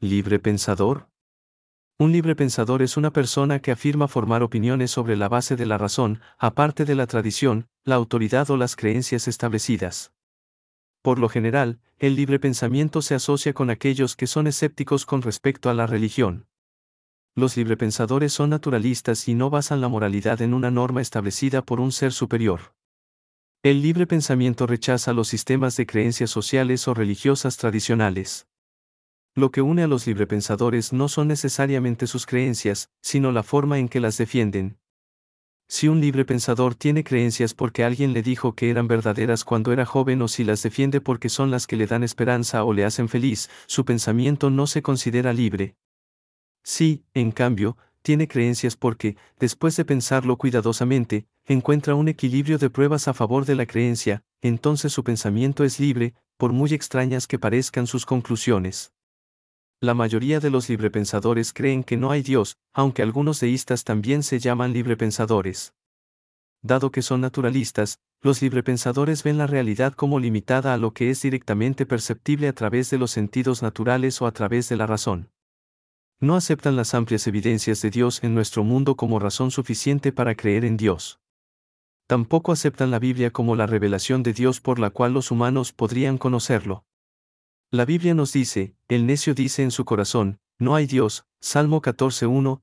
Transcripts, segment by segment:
¿Libre pensador? Un libre pensador es una persona que afirma formar opiniones sobre la base de la razón, aparte de la tradición, la autoridad o las creencias establecidas. Por lo general, el libre pensamiento se asocia con aquellos que son escépticos con respecto a la religión. Los librepensadores son naturalistas y no basan la moralidad en una norma establecida por un ser superior. El libre pensamiento rechaza los sistemas de creencias sociales o religiosas tradicionales. Lo que une a los librepensadores no son necesariamente sus creencias, sino la forma en que las defienden. Si un librepensador tiene creencias porque alguien le dijo que eran verdaderas cuando era joven o si las defiende porque son las que le dan esperanza o le hacen feliz, su pensamiento no se considera libre. Si, en cambio, tiene creencias porque, después de pensarlo cuidadosamente, encuentra un equilibrio de pruebas a favor de la creencia, entonces su pensamiento es libre, por muy extrañas que parezcan sus conclusiones. La mayoría de los librepensadores creen que no hay Dios, aunque algunos deístas también se llaman librepensadores. Dado que son naturalistas, los librepensadores ven la realidad como limitada a lo que es directamente perceptible a través de los sentidos naturales o a través de la razón. No aceptan las amplias evidencias de Dios en nuestro mundo como razón suficiente para creer en Dios. Tampoco aceptan la Biblia como la revelación de Dios por la cual los humanos podrían conocerlo. La Biblia nos dice, el necio dice en su corazón, no hay Dios, Salmo 14:1,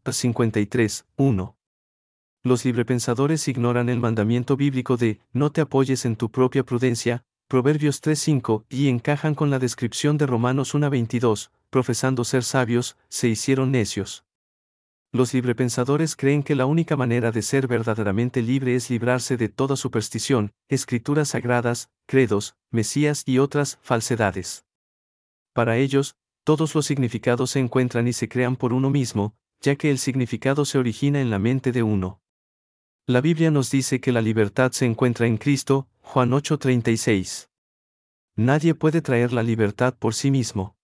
53:1. Los librepensadores ignoran el mandamiento bíblico de, no te apoyes en tu propia prudencia, Proverbios 3:5, y encajan con la descripción de Romanos 1:22, profesando ser sabios, se hicieron necios. Los librepensadores creen que la única manera de ser verdaderamente libre es librarse de toda superstición, escrituras sagradas, credos, mesías y otras falsedades. Para ellos, todos los significados se encuentran y se crean por uno mismo, ya que el significado se origina en la mente de uno. La Biblia nos dice que la libertad se encuentra en Cristo, Juan 8:36. Nadie puede traer la libertad por sí mismo.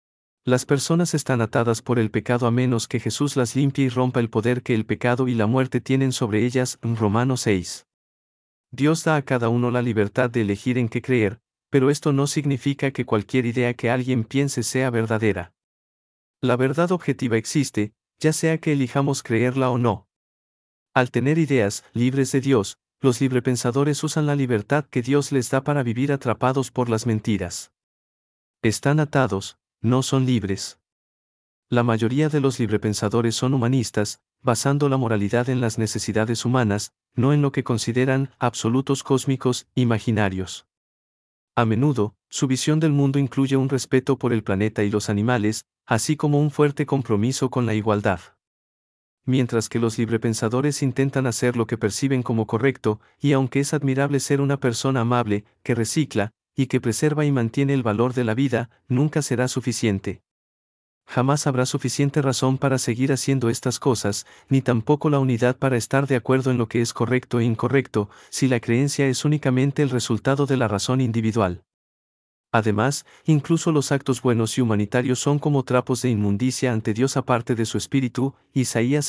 Las personas están atadas por el pecado a menos que Jesús las limpie y rompa el poder que el pecado y la muerte tienen sobre ellas, Romanos 6. Dios da a cada uno la libertad de elegir en qué creer, pero esto no significa que cualquier idea que alguien piense sea verdadera. La verdad objetiva existe, ya sea que elijamos creerla o no. Al tener ideas libres de Dios, los librepensadores usan la libertad que Dios les da para vivir atrapados por las mentiras. Están atados, no son libres. La mayoría de los librepensadores son humanistas, basando la moralidad en las necesidades humanas, no en lo que consideran absolutos cósmicos, imaginarios. A menudo, su visión del mundo incluye un respeto por el planeta y los animales, así como un fuerte compromiso con la igualdad. Mientras que los librepensadores intentan hacer lo que perciben como correcto, y aunque es admirable ser una persona amable, que recicla, y que preserva y mantiene el valor de la vida, nunca será suficiente. Jamás habrá suficiente razón para seguir haciendo estas cosas, ni tampoco la unidad para estar de acuerdo en lo que es correcto e incorrecto, si la creencia es únicamente el resultado de la razón individual. Además, incluso los actos buenos y humanitarios son como trapos de inmundicia ante Dios aparte de su espíritu, Isaías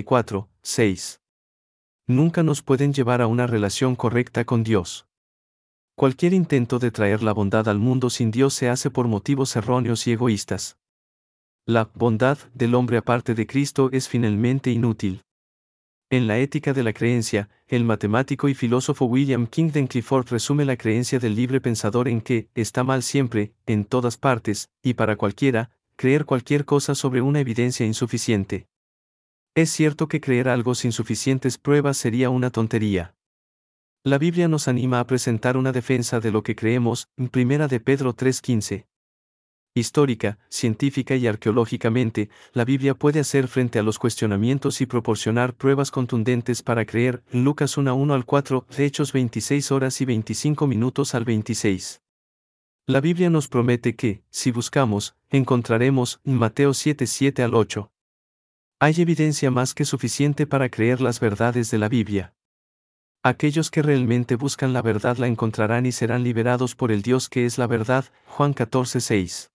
64:6. Nunca nos pueden llevar a una relación correcta con Dios. Cualquier intento de traer la bondad al mundo sin Dios se hace por motivos erróneos y egoístas. La bondad del hombre aparte de Cristo es finalmente inútil. En la ética de la creencia, el matemático y filósofo William Kingdon Clifford resume la creencia del libre pensador en que está mal siempre, en todas partes, y para cualquiera, creer cualquier cosa sobre una evidencia insuficiente. Es cierto que creer algo sin suficientes pruebas sería una tontería. La Biblia nos anima a presentar una defensa de lo que creemos, en 1 de Pedro 3:15. Histórica, científica y arqueológicamente, la Biblia puede hacer frente a los cuestionamientos y proporcionar pruebas contundentes para creer, Lucas 1:1-4, Hechos 26 horas y 25 minutos al 26. La Biblia nos promete que, si buscamos, encontraremos, Mateo 7:7-8. Hay evidencia más que suficiente para creer las verdades de la Biblia. Aquellos que realmente buscan la verdad la encontrarán y serán liberados por el Dios que es la verdad, Juan 14:6.